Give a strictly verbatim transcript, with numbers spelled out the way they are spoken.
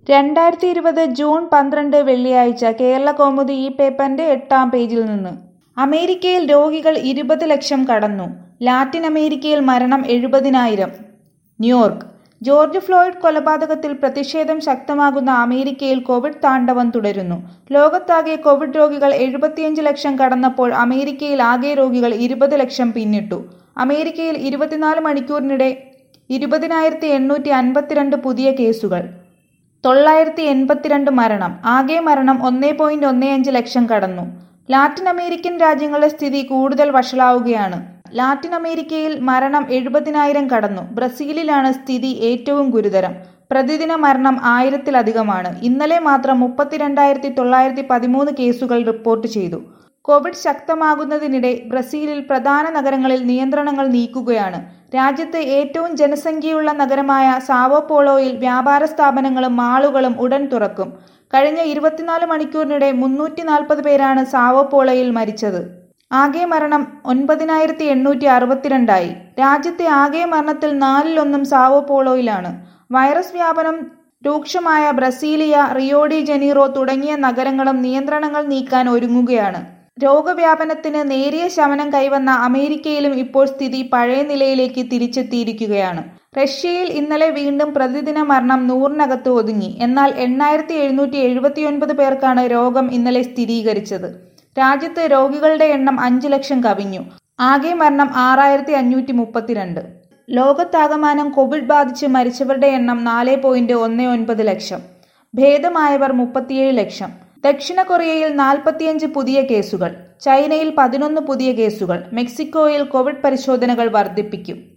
രണ്ടായിരത്തി ഇരുപത് ജൂൺ പന്ത്രണ്ട് വെള്ളിയാഴ്ച കേരളകൗമുദി ഈ പേപ്പറിന്റെ എട്ടാം പേജിൽ നിന്ന്. അമേരിക്കയിൽ രോഗികൾ ഇരുപത് ലക്ഷം കടന്നു. ലാറ്റിൻ അമേരിക്കയിൽ മരണം എഴുപതിനായിരം. ന്യൂയോർക്ക്. ജോർജ് ഫ്ലോയ്ഡ് കൊലപാതകത്തിൽ പ്രതിഷേധം ശക്തമാകുന്ന അമേരിക്കയിൽ കോവിഡ് താണ്ഡവം തുടരുന്നു. ലോകത്താകെ കോവിഡ് രോഗികൾ എഴുപത്തിയഞ്ച് ലക്ഷം കടന്നപ്പോൾ അമേരിക്കയിൽ ആകെ രോഗികൾ ഇരുപത് ലക്ഷം പിന്നിട്ടു. അമേരിക്കയിൽ ഇരുപത്തിനാല് മണിക്കൂറിനിടെ ഇരുപതിനായിരത്തി എണ്ണൂറ്റി അൻപത്തിരണ്ട് പുതിയ കേസുകൾ, തൊള്ളായിരത്തി എൺപത്തിരണ്ട് മരണം. ആകെ മരണം ഒന്നേ പോയിന്റ് ഒന്നേ അഞ്ച് ലക്ഷം കടന്നു. ലാറ്റിൻ അമേരിക്കൻ രാജ്യങ്ങളുടെ സ്ഥിതി കൂടുതൽ വഷളാവുകയാണ്. ലാറ്റിൻ അമേരിക്കയിൽ മരണം എഴുപതിനായിരം കടന്നു. ബ്രസീലിലാണ് സ്ഥിതി ഏറ്റവും ഗുരുതരം. പ്രതിദിന മരണം ആയിരത്തിലധികമാണ്. ഇന്നലെ മാത്രം മുപ്പത്തിരണ്ടായിരത്തി തൊള്ളായിരത്തി പതിമൂന്ന് കേസുകൾ റിപ്പോർട്ട് ചെയ്തു. കോവിഡ് ശക്തമാകുന്നതിനിടെ ബ്രസീലിൽ പ്രധാന നഗരങ്ങളിൽ നിയന്ത്രണങ്ങൾ നീക്കുകയാണ്. രാജ്യത്ത് ഏറ്റവും ജനസംഖ്യയുള്ള നഗരമായ സാവോ പോളോയിൽ വ്യാപാര സ്ഥാപനങ്ങളും മാളുകളും ഉടൻ തുറക്കും. കഴിഞ്ഞ ഇരുപത്തിനാല് മണിക്കൂറിനിടെ മുന്നൂറ്റി നാൽപ്പത് പേരാണ് സാവോ പോളോയിൽ മരിച്ചത്. ആകെ മരണം ഒൻപതിനായിരത്തി എണ്ണൂറ്റി അറുപത്തിരണ്ടായി. രാജ്യത്തെ ആകെ മരണത്തിൽ നാലിലൊന്നും സാവോ പോളോയിലാണ്. വൈറസ് വ്യാപനം രൂക്ഷമായ ബ്രസീലിയ, റിയോ ഡി ജനീറോ തുടങ്ങിയ നഗരങ്ങളും നിയന്ത്രണങ്ങൾ നീക്കാൻ ഒരുങ്ങുകയാണ്. രോഗവ്യാപനത്തിന് നേരിയ ശമനം കൈവന്ന അമേരിക്കയിലും ഇപ്പോൾ സ്ഥിതി പഴയ നിലയിലേക്ക് തിരിച്ചെത്തിയിരിക്കുകയാണ്. റഷ്യയിൽ ഇന്നലെ വീണ്ടും പ്രതിദിന മരണം നൂറിനകത്ത് ഒതുങ്ങി. എന്നാൽ എണ്ണായിരത്തി എഴുന്നൂറ്റി എഴുപത്തിയൊൻപത് പേർക്കാണ് രോഗം ഇന്നലെ സ്ഥിരീകരിച്ചത്. രാജ്യത്ത് രോഗികളുടെ എണ്ണം അഞ്ചു ലക്ഷം കവിഞ്ഞു. ആകെ മരണം ആറായിരത്തി അഞ്ഞൂറ്റി മുപ്പത്തിരണ്ട്. ലോകത്താകമാനം കോവിഡ് ബാധിച്ച് മരിച്ചവരുടെ എണ്ണം നാല് പോയിന്റ് ഒന്ന് ഒൻപത് ലക്ഷം. ഭേദമായവർ മുപ്പത്തിയേഴ് ലക്ഷം. ദക്ഷിണ കൊറിയയിൽ നാൽപ്പത്തിയഞ്ച് പുതിയ കേസുകൾ. ചൈനയിൽ പതിനൊന്ന് പുതിയ കേസുകൾ. മെക്സിക്കോയിൽ കോവിഡ് പരിശോധനകൾ വർദ്ധിപ്പിക്കും.